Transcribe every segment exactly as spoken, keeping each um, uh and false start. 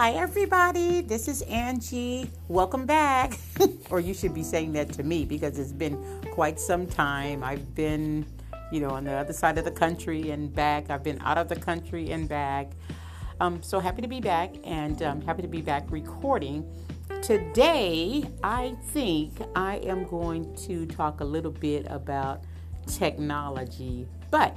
Hi, everybody. This is Angie. Welcome back. Or you should be saying that to me because it's been quite some time. I've been, you know, on the other side of the country and back. I've been out of the country and back. Um, so happy to be back and um, happy to be back recording. Today, I think I am going to talk a little bit about technology, but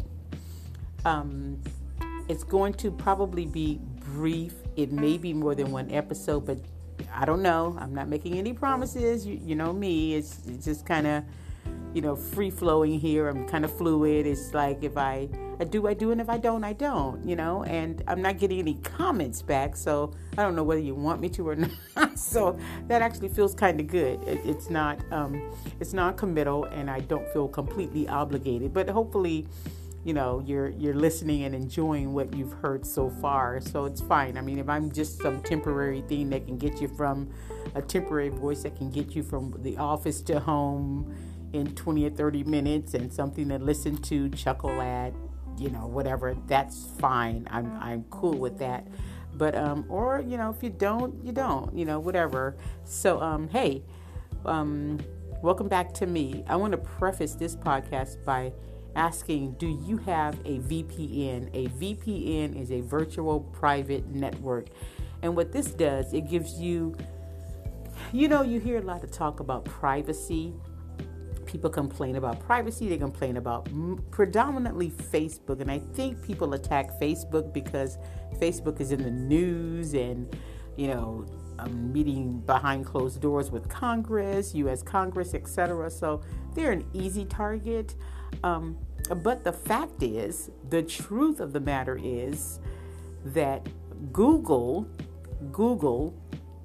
um, it's going to probably be brief. It may be more than one episode, but I don't know. I'm not making any promises. You, you know me. It's, it's just kind of, you know, free flowing here. I'm kind of fluid. It's like if I, I do, I do, and if I don't, I don't, you know, and I'm not getting any comments back. So I don't know whether you want me to or not. So that actually feels kind of good. It, it's not, um, it's non-committal, and I don't feel completely obligated, but hopefully, you know, you're you're listening and enjoying what you've heard so far. So it's fine. I mean, if I'm just some temporary thing that can get you from a temporary voice that can get you from the office to home in twenty or thirty minutes and something to listen to, chuckle at, you know, whatever, that's fine. I'm I'm cool with that. But um or, you know, if you don't, you don't, you know, whatever. So um hey, um welcome back to me. I want to preface this podcast by asking, do you have a V P N? A V P N is a virtual private network. And what this does, it gives you, you know, you hear a lot of talk about privacy. People complain about privacy. They complain about m- predominantly Facebook. And I think people attack Facebook because Facebook is in the news and, you know, um, meeting behind closed doors with Congress, U S Congress, et cetera. So they're an easy target. Um, but the fact is, the truth of the matter is that Google, Google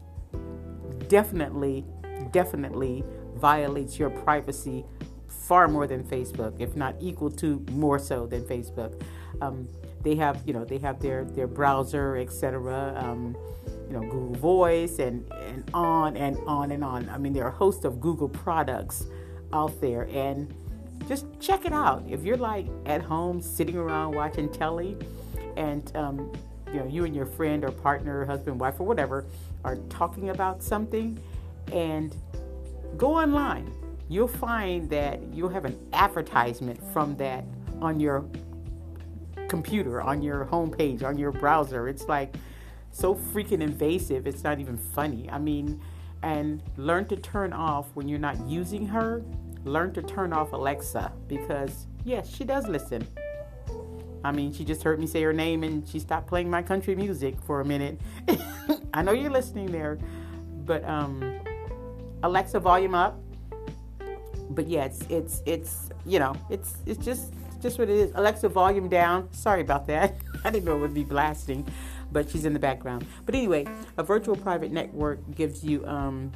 definitely, definitely violates your privacy far more than Facebook, if not equal to more so than Facebook. Um, they have, you know, they have their, their browser, et cetera. Um, you know, Google Voice and, and on and on and on. I mean, there are a host of Google products out there, and just check it out. If you're like at home sitting around watching telly and, um, you know, you and your friend or partner, husband, wife, or whatever are talking about something, and go online, you'll find that you'll have an advertisement from that on your computer, on your homepage, on your browser. It's like so freaking invasive. It's not even funny. I mean, and learn to turn off when you're not using her. Learn to turn off Alexa because, yes, she does listen. I mean, she just heard me say her name and she stopped playing my country music for a minute. I know you're listening there, but um, Alexa, volume up. But yeah, it's it's it's you know, it's it's just it's just what it is. Alexa, volume down. Sorry about that. I didn't know it would be blasting, but she's in the background. But anyway, a virtual private network gives you um,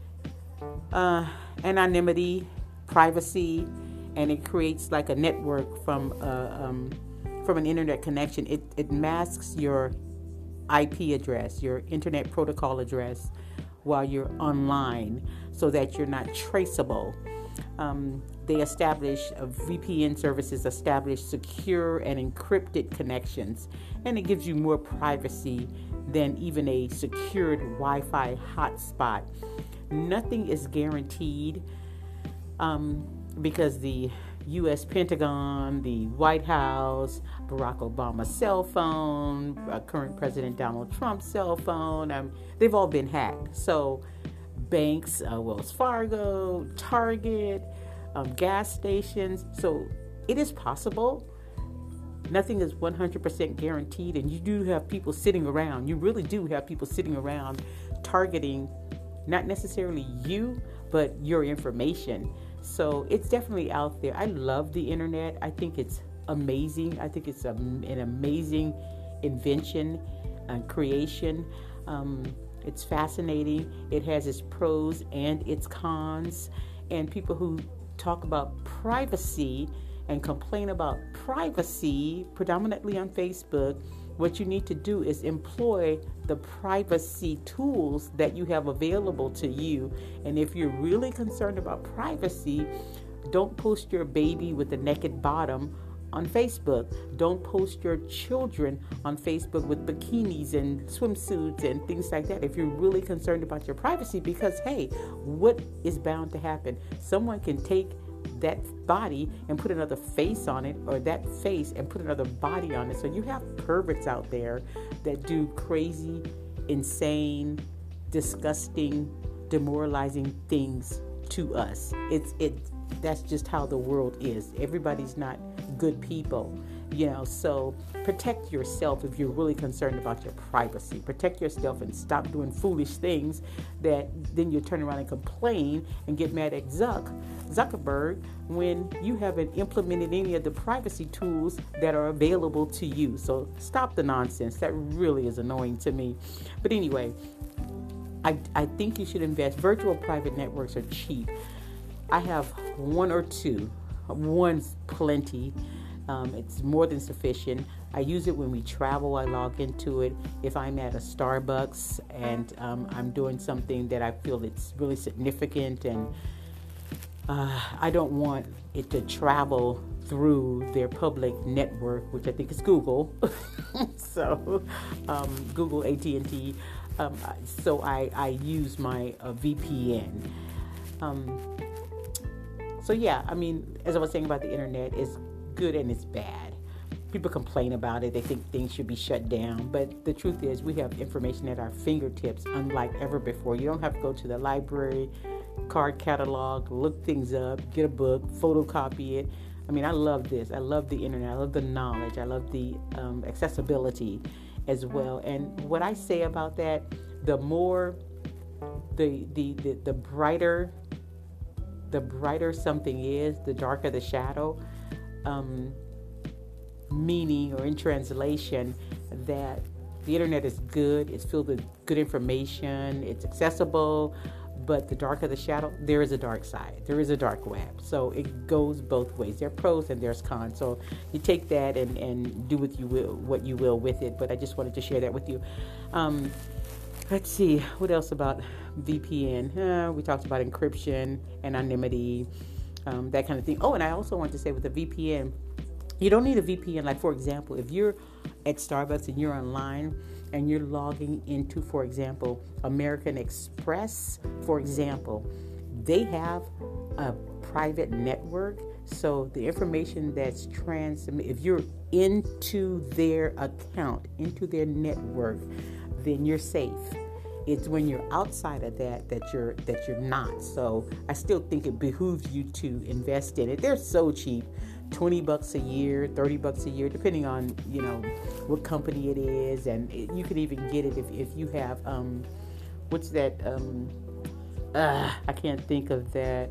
uh, anonymity, privacy, and it creates like a network from uh, um, from an internet connection. It it masks your I P address, your internet protocol address, while you're online, so that you're not traceable. Um, they establish uh, V P N services establish secure and encrypted connections, and it gives you more privacy than even a secured Wi-Fi hotspot. Nothing is guaranteed. Um, because the U S Pentagon, the White House, Barack Obama's cell phone, uh, current President Donald Trump's cell phone, um, they've all been hacked. So banks, uh, Wells Fargo, Target, um, gas stations. So it is possible. Nothing is one hundred percent guaranteed. And you do have people sitting around. You really do have people sitting around targeting not necessarily you, but your information. So it's definitely out there. I love the internet. I think it's amazing. I think it's a, an amazing invention and creation. Um, it's fascinating. It has its pros and its cons. And people who talk about privacy and complain about privacy, predominantly on Facebook, what you need to do is employ the privacy tools that you have available to you. And if you're really concerned about privacy, don't post your baby with a naked bottom on Facebook. Don't post your children on Facebook with bikinis and swimsuits and things like that if you're really concerned about your privacy, because, hey, what is bound to happen? Someone can take that body and put another face on it, or that face and put another body on it. So you have perverts out there that do crazy, insane, disgusting, demoralizing things to us. It's it that's just how the world is. Everybody's not good people, you know. So protect yourself if you're really concerned about your privacy. Protect yourself and stop doing foolish things that then you turn around and complain and get mad at Zuck Zuckerberg when you haven't implemented any of the privacy tools that are available to you. So stop the nonsense. That really is annoying to me. But anyway, I, I think you should invest. Virtual private networks are cheap. I have one or two. One's plenty. Um, it's more than sufficient. I use it when we travel. I log into it. If I'm at a Starbucks and um, I'm doing something that I feel it's really significant, and uh, I don't want it to travel through their public network, which I think is Google. so um, Google, A T and T. Um, so I, I use my uh, V P N. Um, so yeah, I mean, as I was saying about the internet, it's good and it's bad. People complain about it. They think things should be shut down. But the truth is, we have information at our fingertips unlike ever before. You don't have to go to the library, card catalog, look things up, get a book, photocopy it. I mean, I love this. I love the internet. I love the knowledge. I love the um, accessibility as well. And what I say about that, the more, the the the, the brighter, the brighter something is, the darker the shadow. Um, meaning, or in translation, that the internet is good. It's filled with good information. It's accessible. But the darker the shadow, there is a dark side. There is a dark web. So it goes both ways. There are pros and there's cons. So you take that and, and do what you will, what you will with it. But I just wanted to share that with you. Um, let's see. What else about V P N? Uh, we talked about encryption, anonymity, um, that kind of thing. Oh, and I also want to say with the V P N, you don't need a V P N. Like, for example, if you're at Starbucks and you're online and you're logging into, for example, American Express, for example, they have a private network. So the information that's transmitted, if you're into their account, into their network, then you're safe. It's when you're outside of that that you're that you're not. So I still think it behooves you to invest in it. They're so cheap. twenty bucks a year, thirty bucks a year, depending on, you know, what company it is. And it, you can even get it if, if you have, um, what's that, um, uh, I can't think of that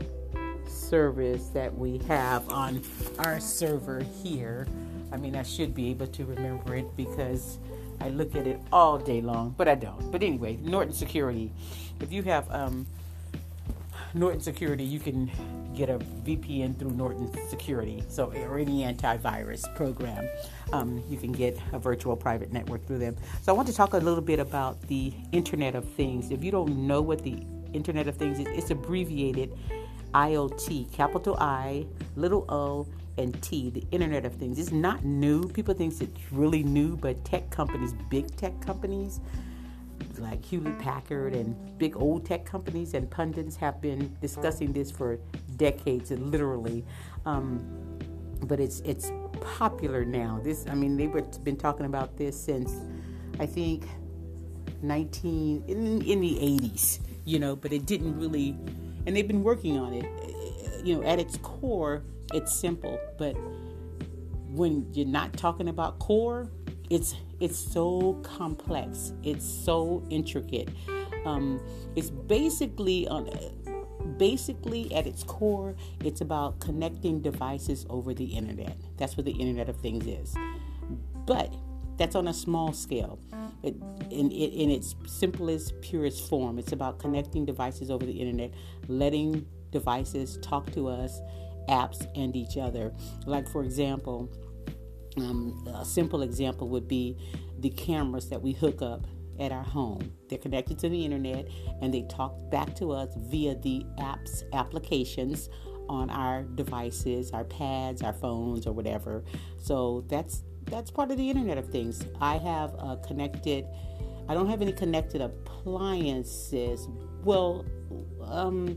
service that we have on our server here. I mean, I should be able to remember it because I look at it all day long, but I don't. But anyway, Norton Security. If you have, um, Norton Security, you can get a V P N through Norton Security. So, or any antivirus program, um, you can get a virtual private network through them. So I want to talk a little bit about the Internet of Things. If you don't know what the Internet of Things is, it's abbreviated I O T, capital I, little o, and T, the Internet of Things. It's not new. People think it's really new, but tech companies, big tech companies, like Hewlett Packard and big old tech companies and pundits have been discussing this for decades, literally. Um, but it's it's popular now. This, I mean, they've been talking about this since, I think, nineteen in, in the eighties, you know. But it didn't really, and they've been working on it. You know, at its core, it's simple. But when you're not talking about core, It's it's so complex. It's so intricate. Um, it's basically on, basically at its core, it's about connecting devices over the internet. That's what the Internet of Things is. But that's on a small scale. It, in, in its simplest, purest form, it's about connecting devices over the internet, letting devices talk to us, apps, and each other. Like, for example, Um, a simple example would be the cameras that we hook up at our home. They're connected to the internet and they talk back to us via the apps, applications on our devices, our pads, our phones, or whatever. So that's that's part of the Internet of Things. I have a connected. I don't have any connected appliances. Well, um,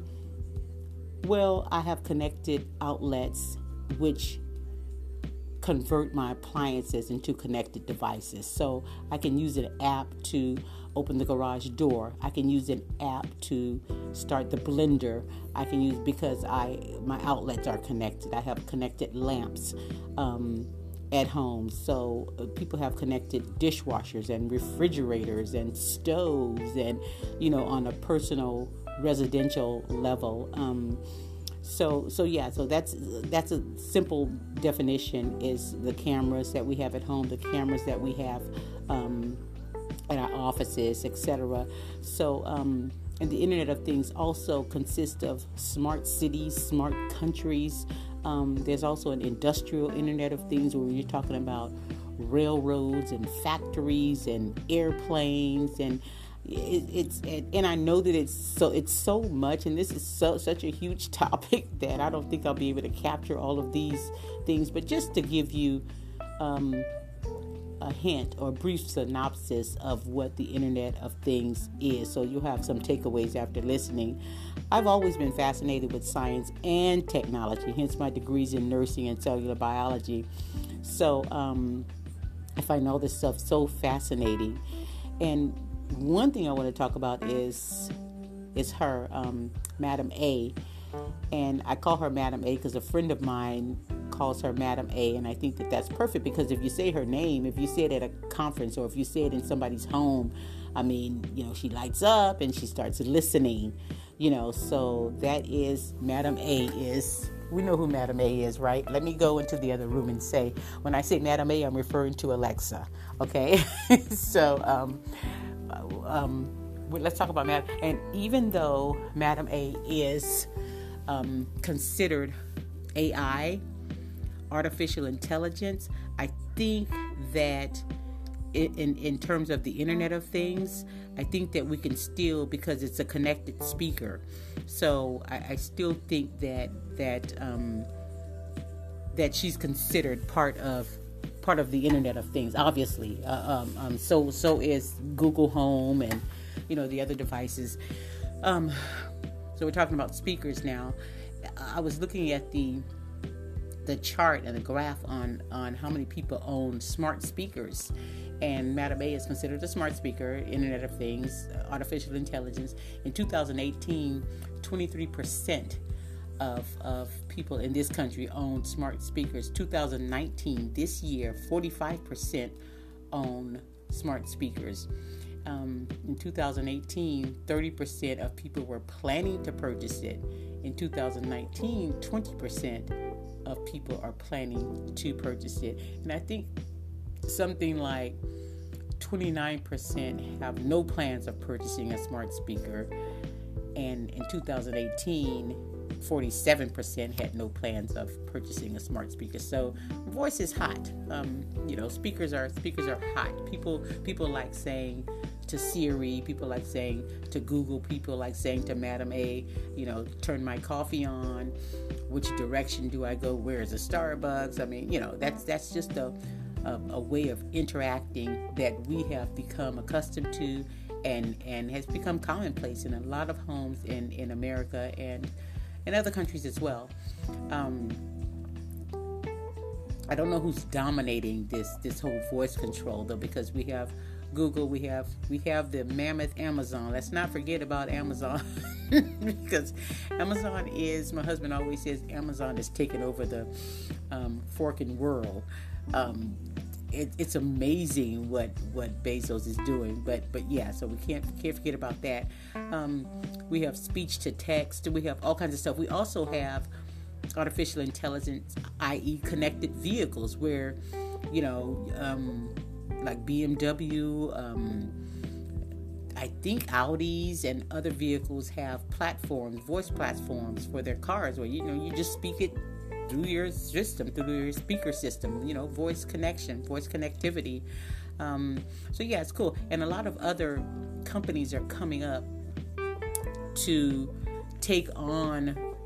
well, I have connected outlets which convert my appliances into connected devices. So I can use an app to open the garage door. I can use an app to start the blender. I can use, because I my outlets are connected. I have connected lamps um, at home. So uh, people have connected dishwashers and refrigerators and stoves, and you know, on a personal residential level. Um, So, so yeah, so that's that's a simple definition, is the cameras that we have at home, the cameras that we have um, at our offices, et cetera. So, um, and the Internet of Things also consists of smart cities, smart countries. Um, there's also an industrial Internet of Things where you're talking about railroads and factories and airplanes and It, it's and I know that it's so it's so much, and this is so such a huge topic that I don't think I'll be able to capture all of these things. But just to give you um, a hint or a brief synopsis of what the Internet of Things is, so you'll have some takeaways after listening. I've always been fascinated with science and technology, hence my degrees in nursing and cellular biology. So um, I find all this stuff so fascinating. And one thing I want to talk about is is her, um, Madam A, and I call her Madam A because a friend of mine calls her Madam A, and I think that that's perfect, because if you say her name, if you say it at a conference or if you say it in somebody's home, I mean, you know, she lights up and she starts listening, you know. So that is Madam A is. We know who Madam A is, right? Let me go into the other room and say, when I say Madam A, I'm referring to Alexa. Okay, so. Um, Um, let's talk about Madam. And even though Madam A is um, considered A I, artificial intelligence, I think that in in terms of the Internet of Things, I think that we can still, because it's a connected speaker. So I, I still think that that um, that she's considered part of. part of the Internet of Things, obviously. Uh, um, um, so so is Google Home and, you know, the other devices. Um, so we're talking about speakers now. I was looking at the the chart and the graph on, on how many people own smart speakers. And Madam A is considered a smart speaker, Internet of Things, artificial intelligence. In two thousand eighteen, twenty-three percent Of, of people in this country own smart speakers. two thousand nineteen, this year, forty-five percent own smart speakers. Um, in two thousand eighteen, thirty percent of people were planning to purchase it. In two thousand nineteen, twenty percent of people are planning to purchase it. And I think something like twenty-nine percent have no plans of purchasing a smart speaker. And in two thousand eighteen, forty-seven percent had no plans of purchasing a smart speaker. So voice is hot. Um, you know, speakers are speakers are hot. People people like saying to Siri, people like saying to Google, people like saying to Madam A, you know, turn my coffee on. Which direction do I go? Where is a Starbucks? I mean, you know, that's that's just a a, a way of interacting that we have become accustomed to, and and has become commonplace in a lot of homes in in America and in other countries as well. Um, I don't know who's dominating this this whole voice control though, because we have Google, we have we have the mammoth Amazon. Let's not forget about Amazon, because Amazon is, my husband always says, Amazon is taking over the um, forking world. Um, it, it's amazing what what Bezos is doing, but but yeah, so we can't can't forget about that. Um, we have speech to text. We have all kinds of stuff. We also have artificial intelligence, that is, connected vehicles, where you know, um, like B M W. Um, I think Audis and other vehicles have platforms, voice platforms for their cars, where you know you just speak it through your system, through your speaker system, you know, voice connection, voice connectivity. Um, so yeah, it's cool. And a lot of other companies are coming up to take on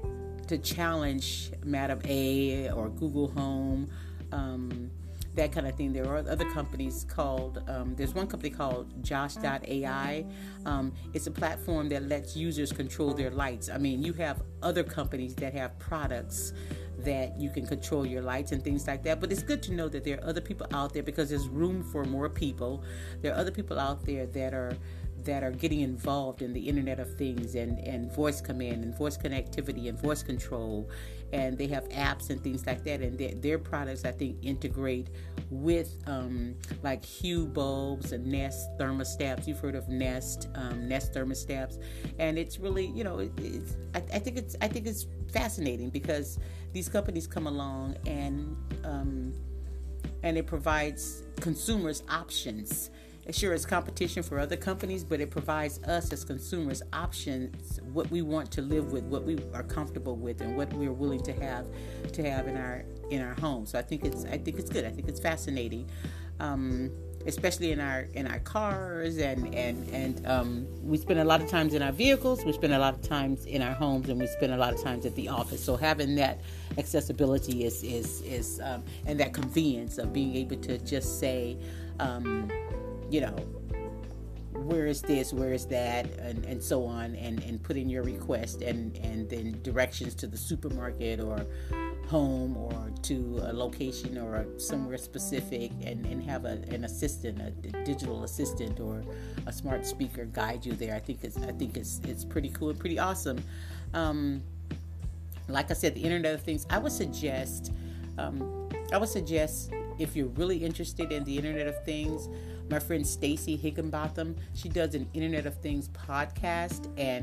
to challenge Madam A or Google Home, um, that kind of thing. There are other companies called, um, there's one company called Josh dot A I. Um, it's a platform that lets users control their lights. I mean, you have other companies that have products that you can control your lights and things like that. But it's good to know that there are other people out there, because there's room for more people. There are other people out there that are that are getting involved in the Internet of Things and, and voice command and voice connectivity and voice control. And they have apps and things like that. And their, their products, I think, integrate with um, like Hue bulbs and Nest thermostats. You've heard of Nest, um, Nest thermostats. And it's really, you know, it, it's, I, I think it's I think it's fascinating, because these companies come along and um, and it provides consumers options. Sure, it's competition for other companies, but it provides us as consumers options, what we want to live with, what we are comfortable with, and what we're willing to have to have in our in our home. So I think it's I think it's good. I think it's fascinating, um, especially in our in our cars, and and and um, we spend a lot of times in our vehicles. We spend a lot of times in our homes, and we spend a lot of times at the office. So having that accessibility is is is um, and that convenience of being able to just say, Um, you know, where is this, where is that, and, and so on, and, and put in your request, and, and then directions to the supermarket or home or to a location or somewhere specific, and, and have a, an assistant, a digital assistant or a smart speaker guide you there. I think it's I think it's it's pretty cool and pretty awesome. Um, like I said, the Internet of Things, I would suggest, um, I would suggest if you're really interested in the Internet of Things, my friend Stacy Higginbotham, she does an Internet of Things podcast, and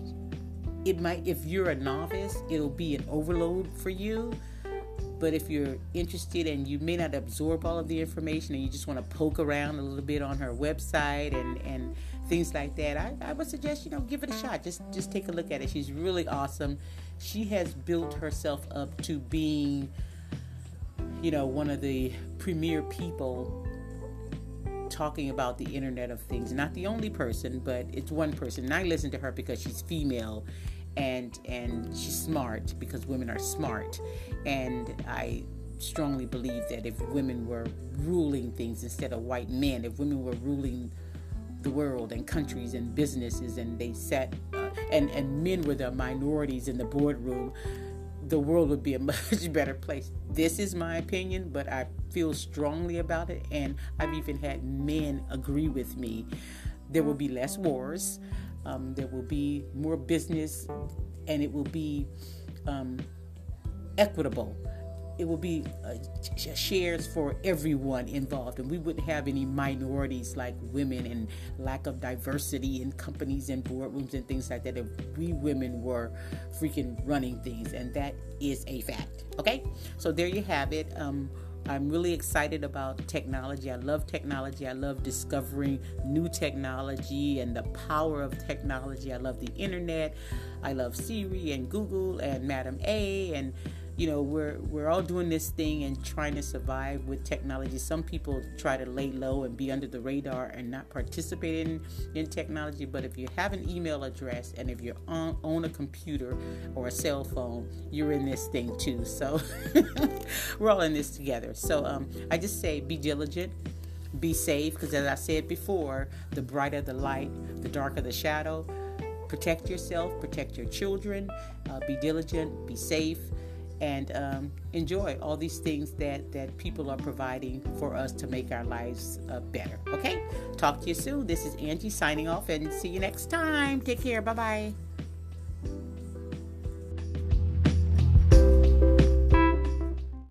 it might, if you're a novice, it'll be an overload for you. But if you're interested and you may not absorb all of the information, and you just want to poke around a little bit on her website and, and things like that, I, I would suggest, you know, give it a shot. Just just take a look at it. She's really awesome. She has built herself up to being, you know, one of the premier people talking about the Internet of Things. Not the only person, but it's one person. And I listen to her because she's female, and and she's smart, because women are smart. And I strongly believe that if women were ruling things instead of white men, if women were ruling the world and countries and businesses, and they sat uh, and and men were the minorities in the boardroom, the world would be a much better place. This is my opinion, but I feel strongly about it, and I've even had men agree with me. There will be less wars, um, there will be more business, and it will be um, equitable. It will be uh, shares for everyone involved, and we wouldn't have any minorities like women, and lack of diversity in companies and boardrooms and things like that if we women were freaking running things, and that is a fact. Okay, so there you have it. Um, I'm really excited about technology. I love technology. I love discovering new technology and the power of technology. I love the internet. I love Siri and Google and Madam A, and you know, we're we're all doing this thing and trying to survive with technology. Some people try to lay low and be under the radar and not participate in, in technology. But if you have an email address, and if you on, own a computer or a cell phone, you're in this thing too. So we're all in this together. So um, I just say be diligent, be safe, because as I said before, the brighter the light, the darker the shadow. Protect yourself, protect your children, uh, be diligent, be safe, and um, enjoy all these things that, that people are providing for us to make our lives uh, better. Okay? Talk to you soon. This is Angie signing off, and see you next time. Take care. Bye-bye.